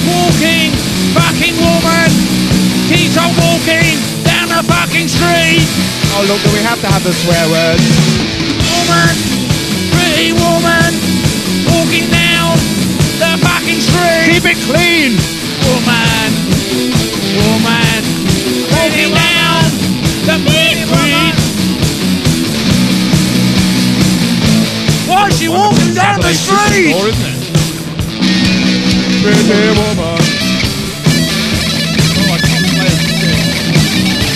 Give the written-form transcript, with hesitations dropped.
walking fucking woman keeps on walking down the fucking street. Oh look, do we have to have the swear words? Woman, pretty woman, walking down the fucking street. Keep it clean. Woman, woman, walking down the street. Why is she walking down the street? Pretty woman.